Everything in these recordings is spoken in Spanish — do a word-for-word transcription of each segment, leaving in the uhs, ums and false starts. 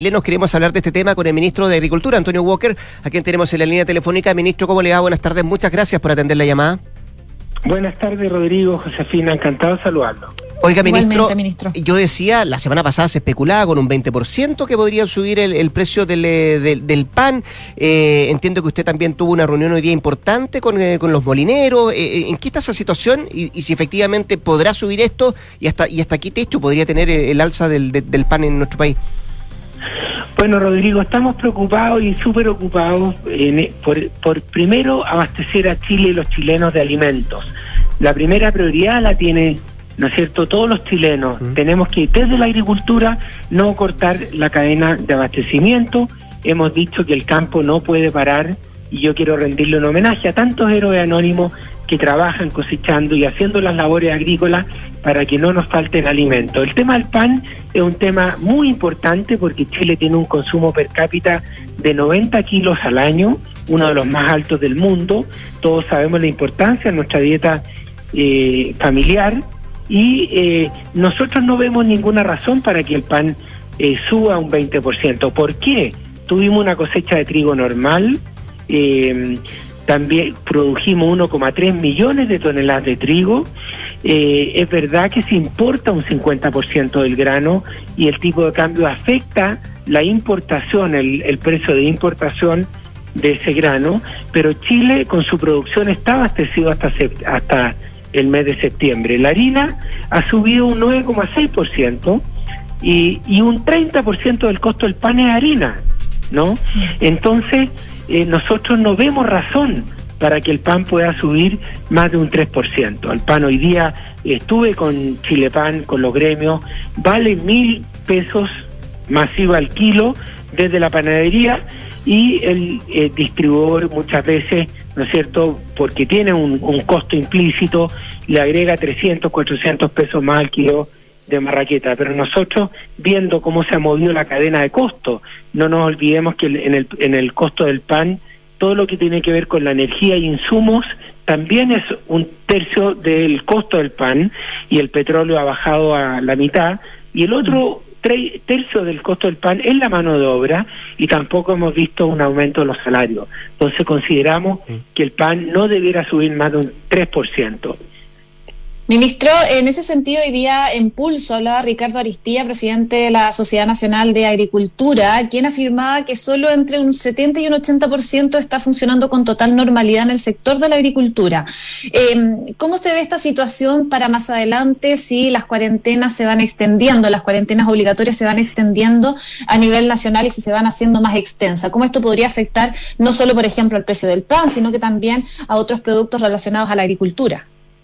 Nos queremos hablar de este tema con el ministro de Agricultura, Antonio Walker, a quien tenemos en la línea telefónica. Ministro, ¿cómo le va? Buenas tardes, muchas gracias por atender la llamada. Buenas tardes, Rodrigo, Josefina, encantado de saludarlo. Oiga, ministro, ministro, yo decía, la semana pasada se especulaba con un veinte por ciento que podría subir el, el precio del, del, del pan. Eh, entiendo que usted también tuvo una reunión hoy día importante con, eh, con los molineros. Eh, ¿En qué está esa situación? Y, y si efectivamente podrá subir esto y hasta, y hasta qué techo podría tener el, el alza del, del, del pan en nuestro país. Bueno, Rodrigo, estamos preocupados y súper ocupados en, por, por primero abastecer a Chile y los chilenos de alimentos. La primera prioridad la tiene, ¿no es cierto?, todos los chilenos. Mm. Tenemos que, desde la agricultura, no cortar la cadena de abastecimiento. Hemos dicho que el campo no puede parar y yo quiero rendirle un homenaje a tantos héroes anónimos que trabajan cosechando y haciendo las labores agrícolas para que no nos falten alimentos. El tema del pan es un tema muy importante porque Chile tiene un consumo per cápita de noventa kilos al año, uno de los más altos del mundo. Todos sabemos la importancia de nuestra dieta eh, familiar y eh, nosotros no vemos ninguna razón para que el pan eh, suba un veinte por ciento. ¿Por qué? Tuvimos una cosecha de trigo normal, eh, también produjimos uno coma tres millones de toneladas de trigo. Eh, es verdad que se importa un cincuenta por ciento del grano y el tipo de cambio afecta la importación, el, el precio de importación de ese grano, pero Chile con su producción está abastecido hasta, hasta el mes de septiembre. La harina ha subido un nueve coma seis por ciento y, y un treinta por ciento del costo del pan es harina, ¿no? Entonces, eh, nosotros no vemos razón para que el pan pueda subir más de un tres por ciento. El pan hoy día, estuve con Chilepan, con los gremios, vale mil pesos masiva al kilo desde la panadería y el eh, distribuidor muchas veces, ¿no es cierto?, porque tiene un, un costo implícito, le agrega trescientos, cuatrocientos pesos más al kilo de marraqueta. Pero nosotros, viendo cómo se ha movido la cadena de costo, no nos olvidemos que en el, en el costo del pan, todo lo que tiene que ver con la energía y insumos también es un tercio del costo del pan y el petróleo ha bajado a la mitad y el otro tre- tercio del costo del pan es la mano de obra y tampoco hemos visto un aumento de los salarios. Entonces consideramos que el pan no debiera subir más de un tres por ciento. Ministro, en ese sentido, hoy día en Pulso hablaba Ricardo Aristía, presidente de la Sociedad Nacional de Agricultura, quien afirmaba que solo entre un setenta y un ochenta por ciento está funcionando con total normalidad en el sector de la agricultura. Eh, ¿Cómo se ve esta situación para más adelante si las cuarentenas se van extendiendo, las cuarentenas obligatorias se van extendiendo a nivel nacional y si se van haciendo más extensas? ¿Cómo esto podría afectar no solo, por ejemplo, al precio del pan, sino que también a otros productos relacionados a la agricultura?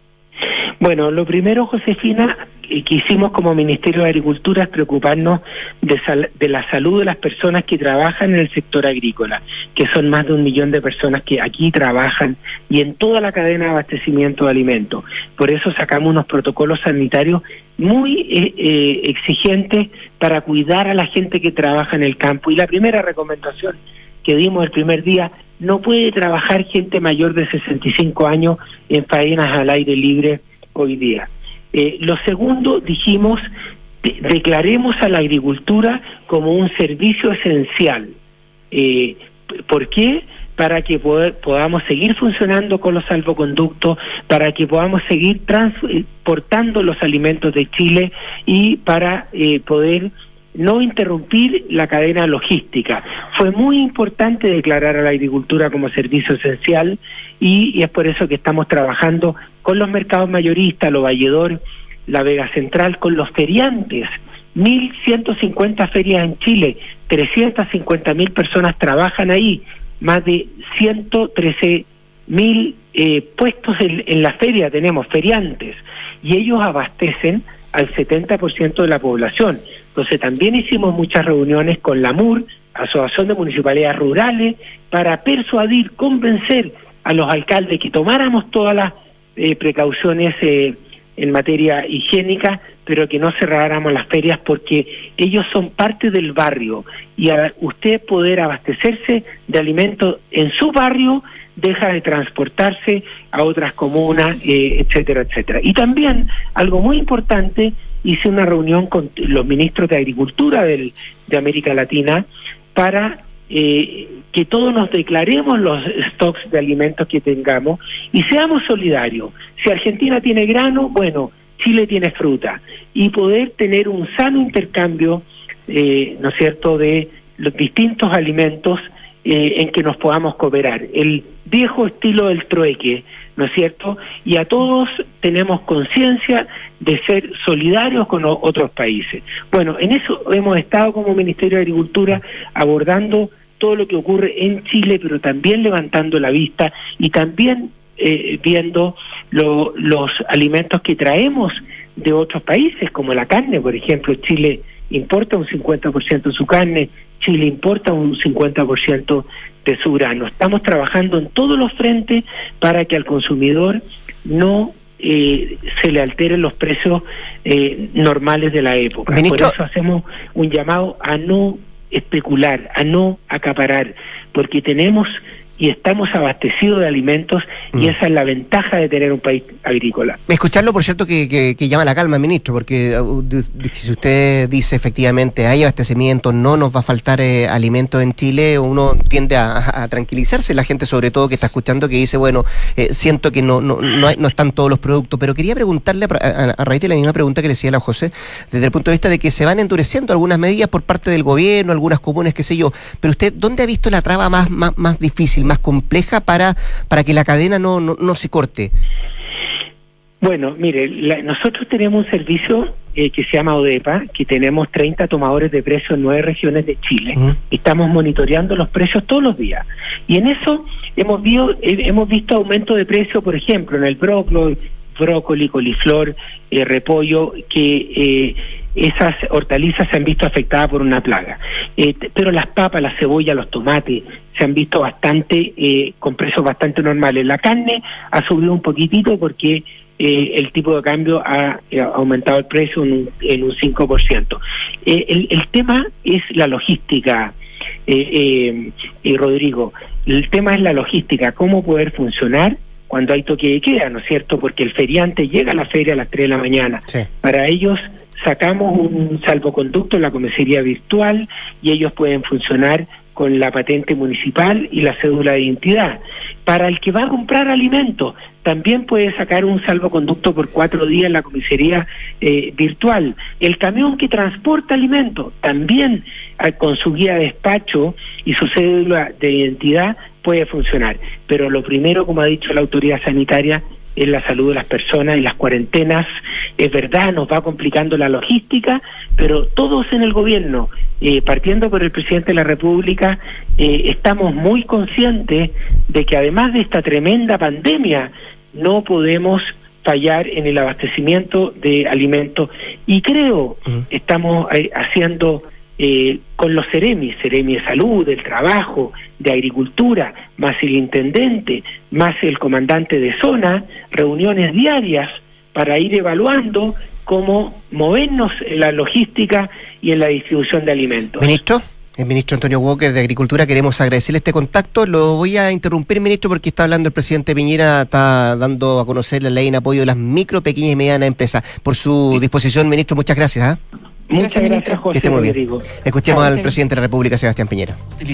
Bueno, lo primero, Josefina, que hicimos como Ministerio de Agricultura es preocuparnos de, sal- de la salud de las personas que trabajan en el sector agrícola, que son más de un millón de personas que aquí trabajan y en toda la cadena de abastecimiento de alimentos. Por eso sacamos unos protocolos sanitarios muy eh, eh, exigentes para cuidar a la gente que trabaja en el campo. Y la primera recomendación que dimos el primer día: no puede trabajar gente mayor de sesenta y cinco años en faenas al aire libre hoy día. Eh, lo segundo, dijimos, de, declaremos a la agricultura como un servicio esencial. Eh, ¿Por qué? Para que poder, podamos seguir funcionando con los salvoconductos, para que podamos seguir transportando los alimentos de Chile y para eh, poder no interrumpir la cadena logística. Fue muy importante declarar a la agricultura como servicio esencial y, y es por eso que estamos trabajando con los mercados mayoristas, los Valledor, la Vega Central, con los feriantes. mil ciento cincuenta ferias en Chile, trescientas cincuenta mil personas trabajan ahí, más de ciento trece mil eh, puestos en, en la feria tenemos, feriantes, y ellos abastecen al setenta por ciento de la población. Entonces también hicimos muchas reuniones con la MUR, Asociación de Municipalidades Rurales, para persuadir, convencer a los alcaldes que tomáramos todas las eh, precauciones eh, en materia higiénica, pero que no cerráramos las ferias porque ellos son parte del barrio y a usted poder abastecerse de alimentos en su barrio deja de transportarse a otras comunas, eh, etcétera, etcétera. Y también algo muy importante hice una reunión con los ministros de Agricultura del, de América Latina para eh, que todos nos declaremos los stocks de alimentos que tengamos y seamos solidarios. Si Argentina tiene grano, bueno, Chile tiene fruta, y poder tener un sano intercambio, eh, ¿no es cierto?, de los distintos alimentos eh, en que nos podamos cooperar. El viejo estilo del trueque, ¿no es cierto? Y a todos tenemos conciencia de ser solidarios con o- otros países. Bueno, en eso hemos estado como Ministerio de Agricultura abordando todo lo que ocurre en Chile, pero también levantando la vista y también eh, viendo lo, los alimentos que traemos de otros países, como la carne, por ejemplo. Chile importa un cincuenta por ciento de su carne, Chile importa un cincuenta por ciento de su grano. Estamos trabajando en todos los frentes para que al consumidor no eh, se le alteren los precios eh, normales de la época. Ministro, por eso hacemos un llamado a no especular, a no acaparar, porque tenemos y estamos abastecidos de alimentos y mm. esa es la ventaja de tener un país agrícola. Escucharlo, por cierto, que, que, que llama la calma, ministro, porque uh, si usted dice efectivamente hay abastecimiento, no nos va a faltar eh, alimentos en Chile, uno tiende a, a tranquilizarse, la gente sobre todo que está escuchando que dice, bueno, eh, siento que no no no, hay, no están todos los productos, pero quería preguntarle a, a, a raíz de la misma pregunta que le hacía la José, desde el punto de vista de que se van endureciendo algunas medidas por parte del gobierno, algunas comunes, qué sé yo, pero usted, ¿dónde ha visto la traba más, más, más difícil, más compleja para para que la cadena no no, no se corte? Bueno, mire, la, nosotros tenemos un servicio eh, que se llama ODEPA, que tenemos treinta tomadores de precios en nueve regiones de Chile. Uh-huh. Estamos monitoreando los precios todos los días. Y en eso hemos, visto, eh, hemos visto aumento de precio, por ejemplo, en el brócoli, brócoli, coliflor, eh, repollo, que... Eh, esas hortalizas se han visto afectadas por una plaga. Eh, pero las papas, la cebolla, los tomates se han visto bastante, eh, con precios bastante normales. La carne ha subido un poquitito porque eh, el tipo de cambio ha, ha aumentado el precio en un, en un cinco por ciento. Eh, el, el tema es la logística, eh, eh, eh, Rodrigo. El tema es la logística, cómo poder funcionar cuando hay toque de queda, ¿no es cierto? Porque el feriante llega a la feria a las tres de la mañana. Sí. Para ellos sacamos un salvoconducto en la comisaría virtual y ellos pueden funcionar con la patente municipal y la cédula de identidad. Para el que va a comprar alimentos, también puede sacar un salvoconducto por cuatro días en la comisaría eh, virtual. El camión que transporta alimentos, también eh, con su guía de despacho y su cédula de identidad puede funcionar. Pero lo primero, como ha dicho la autoridad sanitaria, es la salud de las personas y las cuarentenas. Es verdad, nos va complicando la logística, pero todos en el gobierno, eh, partiendo por el presidente de la República, eh, estamos muy conscientes de que además de esta tremenda pandemia, no podemos fallar en el abastecimiento de alimentos. Y creo, uh-huh. estamos eh, haciendo... Eh, con los Ceremis, Ceremi de Salud, del Trabajo, de Agricultura, más el intendente, más el comandante de zona, reuniones diarias para ir evaluando cómo movernos en la logística y en la distribución de alimentos. Ministro, el ministro Antonio Walker de Agricultura, queremos agradecerle este contacto. Lo voy a interrumpir, ministro, porque está hablando el presidente Piñera, está dando a conocer la ley en apoyo de las micro, pequeñas y medianas empresas. Por su sí. disposición, ministro, muchas gracias. ¿eh? Muchas gracias, José. Que esté muy bien. Escuchemos al presidente de la República, Sebastián Piñera.